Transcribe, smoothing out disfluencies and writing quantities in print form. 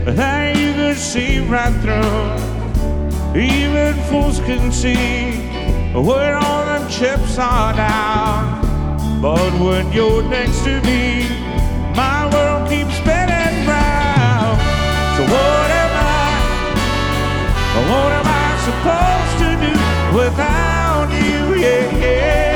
that you can see right through. Even fools can see when all them chips are down. But when you're next to me, my world keeps spinning round. So what am I supposed to do without you? Yeah, yeah.